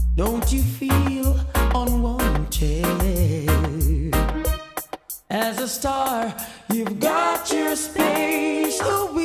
Don't you feel unwanted? As a star, you've got your space.